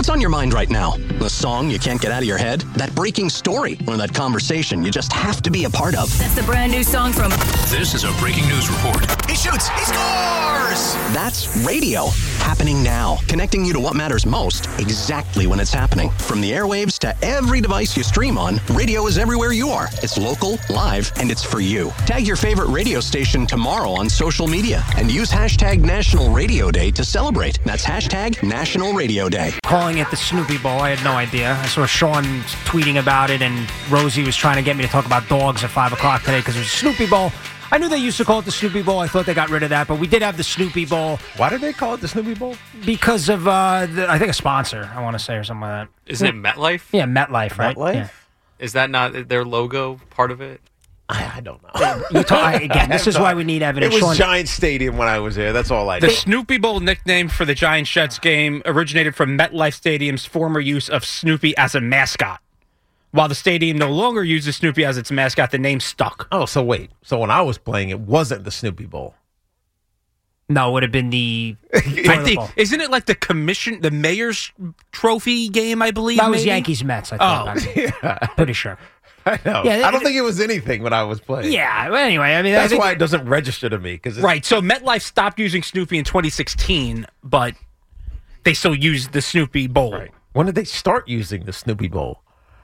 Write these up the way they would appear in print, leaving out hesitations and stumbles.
What's on your mind right now? The song you can't get out of your head? That breaking story? Or that conversation you just have to be a part of? That's the brand new song from... This is a breaking news report. He shoots! He scores! That's radio. Happening now. Connecting you to what matters most exactly when it's happening. From the airwaves to every device you stream on, radio is everywhere you are. It's local, live, and it's for you. Tag your favorite radio station tomorrow on social media and use hashtag National Radio Day to celebrate. That's hashtag National Radio Day. Calling it the Snoopy Bowl, I had no idea. I saw Sean tweeting about it, and Rosie was trying to get me to talk about dogs at 5 o'clock today because it was a Snoopy Bowl. I knew they used to call it the Snoopy Bowl. I thought they got rid of that, but we did have the Snoopy Bowl. Why did they call it the Snoopy Bowl? Because of, I think, a sponsor, I want to say, or something like that. Isn't it MetLife? Yeah, MetLife, right? MetLife? Yeah. Is that not their logo part of it? I don't know. Again, this is why we need evidence. It was Sean, Giant Stadium when I was there. That's all I know. The Snoopy Bowl nickname for the Giants-Jets game originated from MetLife Stadium's former use of Snoopy as a mascot. While the stadium no longer uses Snoopy as its mascot, the name stuck. Oh, so wait. So when I was playing, it wasn't the Snoopy Bowl. No, it would have been the... I think, isn't it like the mayor's trophy game, I believe? That was maybe? Yankees-Mets, I think. Yeah. Pretty sure. I know. Yeah, I don't think it was anything when I was playing. Yeah, well, anyway, I mean... That's why it doesn't register to me. Right, so MetLife stopped using Snoopy in 2016, but they still use the Snoopy Bowl. Right. When did they start using the Snoopy Bowl?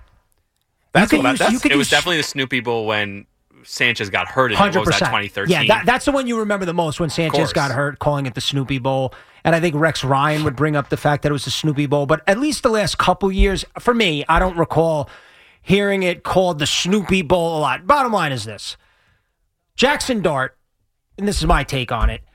It was definitely the Snoopy Bowl when Sanchez got hurt in 100%. What was that, 2013? Yeah, that's the one you remember the most, when Sanchez got hurt, calling it the Snoopy Bowl. And I think Rex Ryan would bring up the fact that it was the Snoopy Bowl. But at least the last couple years, for me, I don't recall hearing it called the Snoopy Bowl a lot. Bottom line is this. Jackson Dart, and this is my take on it,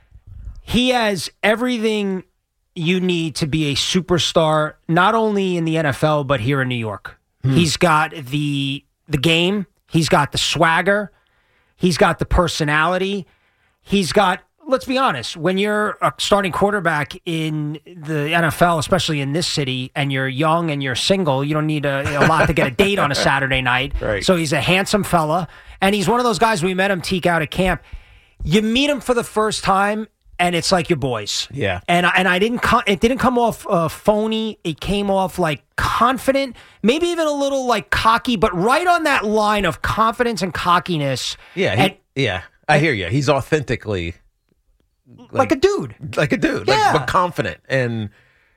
he has everything you need to be a superstar, not only in the NFL, but here in New York. He's got the game. He's got the swagger. He's got the personality. He's got, let's be honest, when you're a starting quarterback in the NFL, especially in this city, and you're young and you're single, you don't need a lot to get a date on a Saturday night. Right. So he's a handsome fella. And he's one of those guys, we met him, Teak, out at camp. You meet him for the first time, and it's like your boys. Yeah. And it didn't come off phony. It came off like confident, maybe even a little like cocky, but right on that line of confidence and cockiness. Yeah. I hear you. He's authentically like a dude. Like a dude. Yeah. But confident. And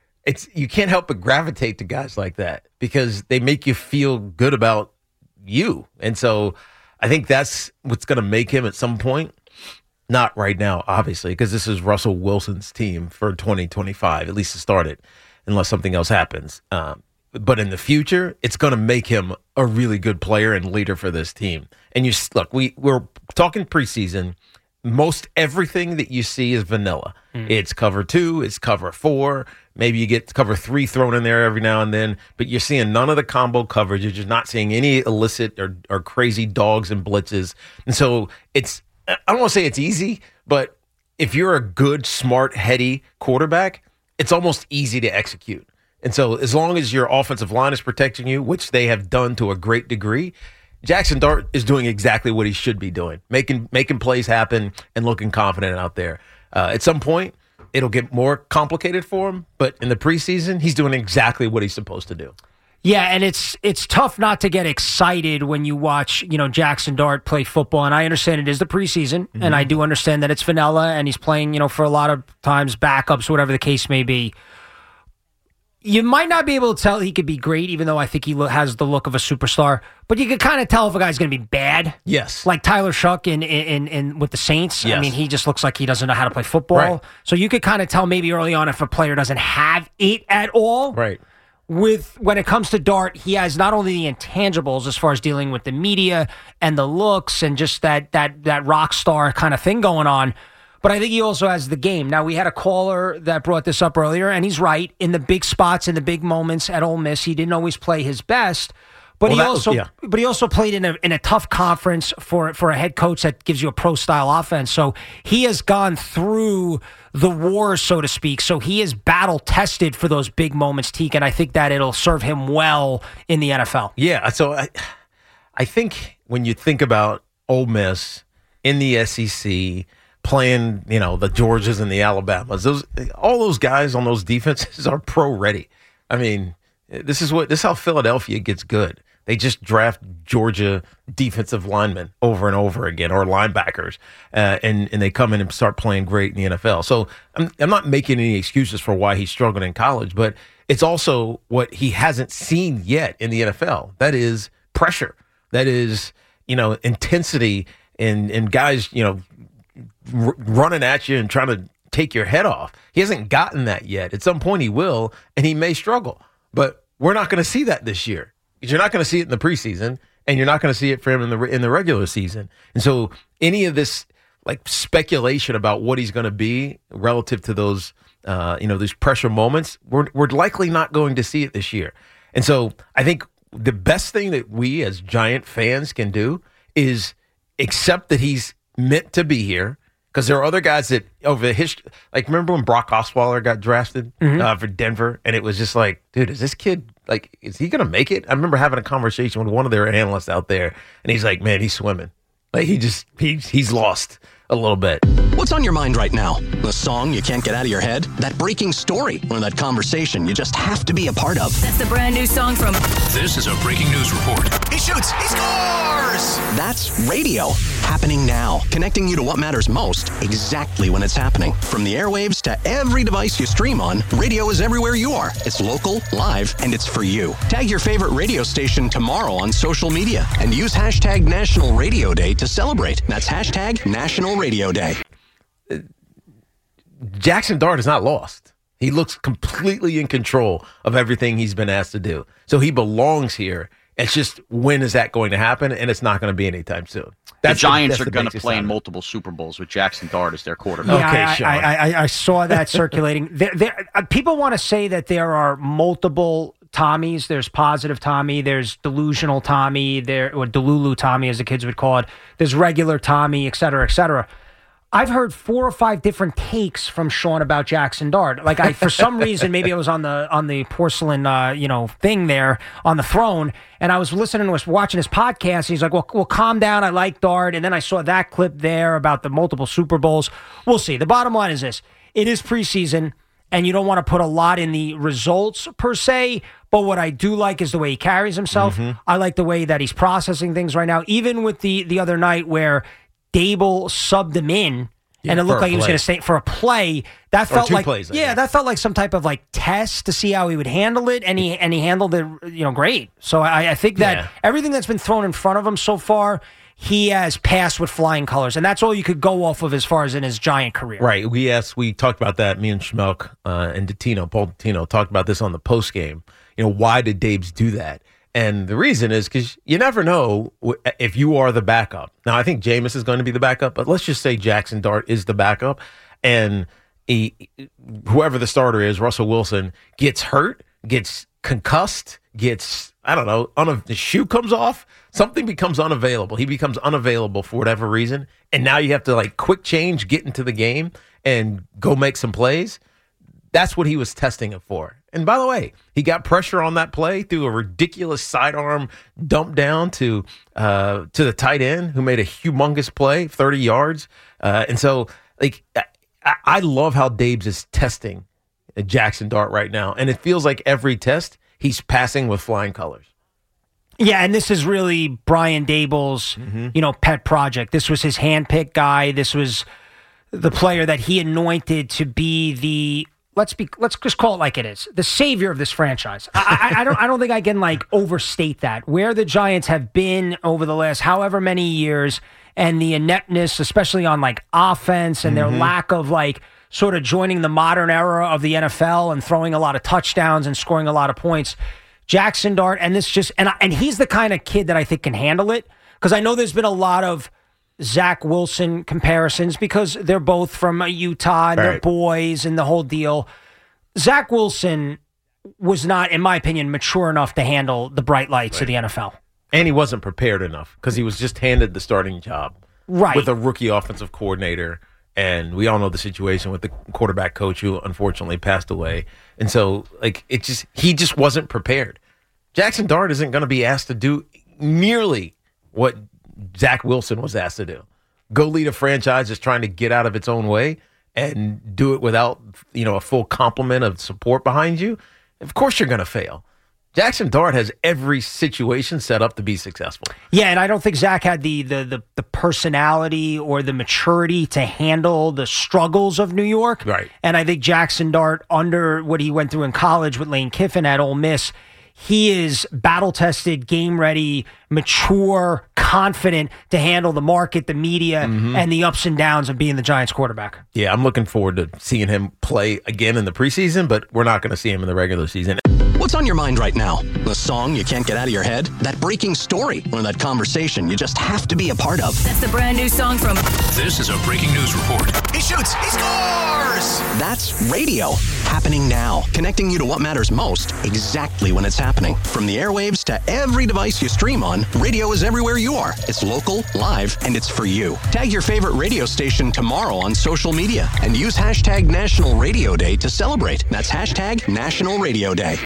you can't help but gravitate to guys like that because they make you feel good about you. And so I think that's what's going to make him at some point. Not right now, obviously, because this is Russell Wilson's team for 2025, at least to start it, unless something else happens. But in the future, it's going to make him a really good player and leader for this team. And look, we're talking preseason. Most everything that you see is vanilla. It's cover 2, it's cover 4. Maybe you get cover 3 thrown in there every now and then, but you're seeing none of the combo coverage. You're just not seeing any illicit or crazy dogs and blitzes. And so I don't want to say it's easy, but if you're a good, smart, heady quarterback, it's almost easy to execute. And so as long as your offensive line is protecting you, which they have done to a great degree, Jackson Dart is doing exactly what he should be doing, making plays happen and looking confident out there. At some point, it'll get more complicated for him, but in the preseason, he's doing exactly what he's supposed to do. Yeah, and it's tough not to get excited when you watch, Jackson Dart play football. And I understand it is the preseason, and I do understand that it's vanilla, and he's playing, for a lot of times backups, whatever the case may be. You might not be able to tell he could be great, even though I think he has the look of a superstar. But you can kind of tell if a guy's going to be bad. Yes, like Tyler Shuck in with the Saints. Yes. I mean, he just looks like he doesn't know how to play football. Right. So you could kind of tell maybe early on if a player doesn't have it at all. Right. When it comes to Dart, he has not only the intangibles as far as dealing with the media and the looks and just that rock star kind of thing going on, but I think he also has the game. Now, we had a caller that brought this up earlier, and he's right. In the big spots, in the big moments at Ole Miss, he didn't always play his best. But he also played in a tough conference for a head coach that gives you a pro style offense. So he has gone through the war, so to speak. So he is battle tested for those big moments, Teak, and I think that it'll serve him well in the NFL. Yeah. So I think when you think about Ole Miss in the SEC playing, the Georgias and the Alabamas, all those guys on those defenses are pro ready. I mean, this is how Philadelphia gets good. They just draft Georgia defensive linemen over and over again, or linebackers, and they come in and start playing great in the NFL. So I'm not making any excuses for why he's struggling in college, but it's also what he hasn't seen yet in the NFL. That is pressure. That is, intensity and guys, running at you and trying to take your head off. He hasn't gotten that yet. At some point he will, and he may struggle. But we're not going to see that this year. You're not going to see it in the preseason, and you're not going to see it for him in the regular season. And so any of this speculation about what he's going to be relative to those these pressure moments, we're likely not going to see it this year. And so I think the best thing that we as Giant fans can do is accept that he's meant to be here, because there are other guys that over the history, remember when Brock Osweiler got drafted for Denver, and it was just like, dude, is this kid, is he going to make it? I remember having a conversation with one of their analysts out there, and he's like, man, he's swimming. He's lost a little bit. What's on your mind right now? The song you can't get out of your head? That breaking story? Or that conversation you just have to be a part of? That's the brand new song from... This is a breaking news report. He shoots! He scores! That's radio. Happening now. Connecting you to what matters most exactly when it's happening. From the airwaves to every device you stream on, radio is everywhere you are. It's local, live, and it's for you. Tag your favorite radio station tomorrow on social media and use hashtag National Radio Day to celebrate. That's hashtag National Radio Day. Jackson Dart is not lost. He looks completely in control of everything he's been asked to do. So he belongs here. It's just, when is that going to happen? And it's not going to be anytime soon. The Giants are going to play in multiple Super Bowls with Jackson Dart as their quarterback. Yeah, okay, Sean. I saw that circulating. People want to say that there are multiple Tommies. There's positive Tommy. There's delusional Tommy. Or Delulu Tommy, as the kids would call it. There's regular Tommy, et cetera, et cetera. I've heard 4 or 5 different takes from Sean about Jackson Dart. For some reason, maybe I was on the porcelain, thing there on the throne, and I was watching his podcast. And he's like, well, calm down. I like Dart. And then I saw that clip there about the multiple Super Bowls. We'll see. The bottom line is this. It is preseason, and you don't want to put a lot in the results per se, but what I do like is the way he carries himself. Mm-hmm. I like the way that he's processing things right now, even with the other night where Dable subbed him in, and it looked like he was going to stay for a play. That felt like plays, that felt like some type of test to see how he would handle it, and he handled it, great. So I think that everything that's been thrown in front of him so far, he has passed with flying colors, and that's all you could go off of as far as in his Giant career. Right. We talked about that. Me and Schmelk and Paul Dottino talked about this on the post game. Why did Dabes do that? And the reason is because you never know if you are the backup. Now, I think Jameis is going to be the backup, but let's just say Jackson Dart is the backup, and whoever the starter is, Russell Wilson, gets hurt, gets concussed, gets, the shoe comes off, something becomes unavailable. He becomes unavailable for whatever reason, and now you have to quick change, get into the game, and go make some plays. That's what he was testing it for. And by the way, he got pressure on that play through a ridiculous sidearm dump down to the tight end, who made a humongous play, 30 yards. And so, I love how Dabes is testing Jackson Dart right now. And it feels like every test, he's passing with flying colors. Yeah, and this is really Brian Dable's, pet project. This was his handpicked guy. This was the player that he anointed to be the... Let's just call it like it is. The savior of this franchise. I don't think I can overstate that. Where the Giants have been over the last however many years, and the ineptness, especially on offense, and their lack of sort of joining the modern era of the NFL and throwing a lot of touchdowns and scoring a lot of points. Jackson Dart, and he's the kind of kid that I think can handle it, because I know there's been a lot of Zach Wilson comparisons because they're both from Utah and they're boys and the whole deal. Zach Wilson was not, in my opinion, mature enough to handle the bright lights of the NFL. And he wasn't prepared enough because he was just handed the starting job with a rookie offensive coordinator. And we all know the situation with the quarterback coach who unfortunately passed away. And so he just wasn't prepared. Jackson Dart isn't going to be asked to do nearly what Zach Wilson was asked to do. Go lead a franchise that's trying to get out of its own way and do it without, a full complement of support behind you. of course you're going to fail. Jackson Dart has every situation set up to be successful. Yeah, and I don't think Zach had the personality or the maturity to handle the struggles of New York. Right. And I think Jackson Dart, under what he went through in college with Lane Kiffin at Ole Miss, he is battle-tested, game-ready, mature, confident to handle the market, the media, and the ups and downs of being the Giants quarterback. Yeah, I'm looking forward to seeing him play again in the preseason, but we're not going to see him in the regular season. What's on your mind right now? The song you can't get out of your head? That breaking story? Or that conversation you just have to be a part of? That's the brand new song from... This is a breaking news report. He shoots! He scores! That's radio. Happening now. Connecting you to what matters most, exactly when it's happening. From the airwaves to every device you stream on, radio is everywhere you are. It's local, live, and it's for you. Tag your favorite radio station tomorrow on social media and use hashtag National Radio Day to celebrate. That's hashtag National Radio Day.